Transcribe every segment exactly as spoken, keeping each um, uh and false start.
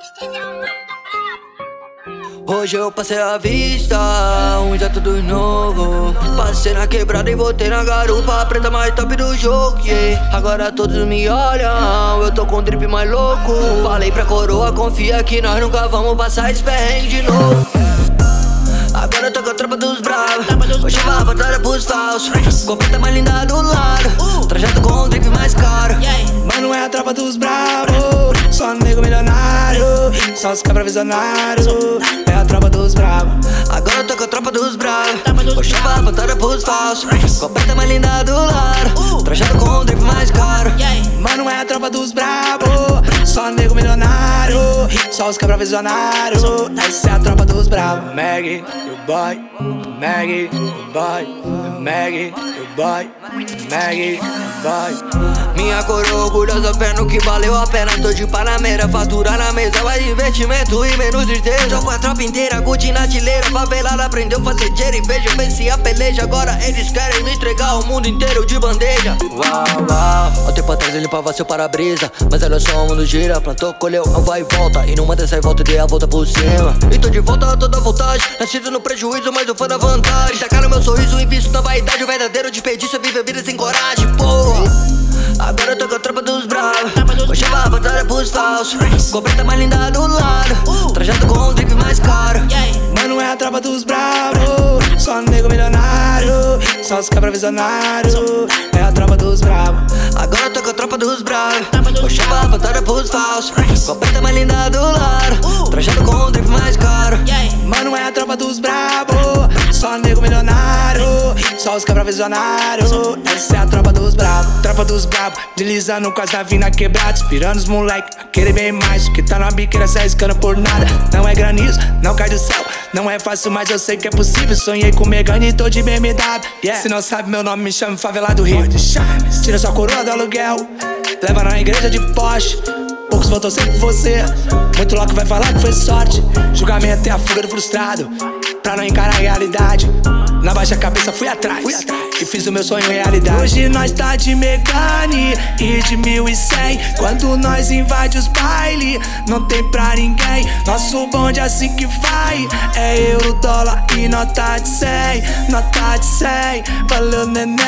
Hoje eu passei a vista, um jato dos novo. Passei na quebrada e botei na garupa, a preta mais top do jogo, yeah. Agora todos me olham, eu tô com o drip mais louco. Falei pra coroa, confia que nós nunca vamos passar esse perrengue de novo. Agora eu tô com a tropa dos bravos, hoje vai a batalha pros falsos. Completa mais linda do lado, trajado com o drip mais caro. Mano, é a tropa dos bravos, só nego milionário, só os cabra visionários. É a tropa dos bravos. Agora eu tô com a tropa dos bravos, hoje vai a batalha pros falsos. Completa mais linda do lado, trajado com o drip mais caro. Mano, é a tropa dos bravos, só nego milionário, só os cabra visionários. Essa é a tropa dos bravos. Maggie, o boy, Maggie, o boy, Maggie, o boy, Maggie, o boy. Minha coroa orgulhosa, fé no que valeu a pena. Tô de Panamera, fatura na mesa, mais investimento e menos tristeza. Tô com a tropa inteira, Gucci na tileira, favelada aprendeu a fazer dinheiro e veja, venci a peleja. Agora eles querem me entregar o mundo inteiro de bandeja. Uau, uau, há tempo atrás eu limpava seu para-brisa, mas olha só, o mundo gira, plantou, colheu, não vai e volta. E numa dessa volta dei a volta por cima. E tô de volta a toda vontade, nascido no prejuízo, mas eu fui da vantagem. Tacaram meu sorriso, invisto na vaidade, o verdadeiro desperdício é viver a vida sem coragem, porra. Agora eu tô com a tropa dos bravos, hoje vai a batalha pros falsos. Completa mais linda do lado, trajado com o drip mais caro. Mano, é a tropa dos bravos, só nego milionário, só os cabra visionários. É a tropa dos bravos. Agora eu tô com a tropa dos bravos, hoje vai a batalha pros falsos. Completa mais linda do lado, trajado com o drip mais caro. Mano, é a tropa dos bravos, só nego milionário, só os cabra visionários. Essa é a tropa dos bravos. Tropa dos bravos, deslizando com as navinhas na quebrada, inspirando os moleque a querer bem mais. Que tá na biqueira se arriscando por nada. Não é granizo, não cai do céu, não é fácil, mas eu sei que é possível. Sonhei com Megane e tô de B M W, yeah. Se não sabe meu nome, me chama Favelado Rio. Tira sua coroa do aluguel, leva na igreja de Porsche. Poucos votam sempre por você, muito louco vai falar que foi sorte. Julgamento é a fuga do frustrado, pra não encarar a realidade. Na baixa cabeça fui atrás, fui atrás e fiz o meu sonho realidade. Hoje nós tá de Megane e de mil e cem. Quando nós invade os baile, não tem pra ninguém. Nosso bonde é assim que vai, é euro, dólar e nota de cem. Nota de cem, valeu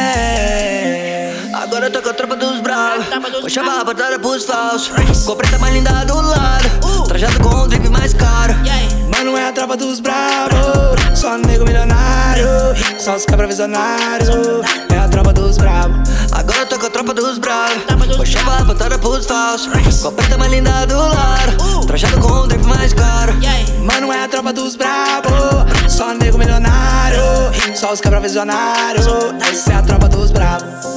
neném. Agora eu tô com a tropa dos bravos, hoje vai a batalha pros falsos. Completa mais linda do lado, trajado com o drip mais caro. Mano, é a tropa dos bravos, só nego milionário, só os cabra visionários. É a tropa dos bravos. Agora eu tô com a tropa dos bravos, hoje vai a batalha pros falsos. Completa mais linda do lado, trajado com o drip mais caro. Mano, é a tropa dos bravos, só nego milionário, só os cabra visionários. Essa é a tropa dos bravos.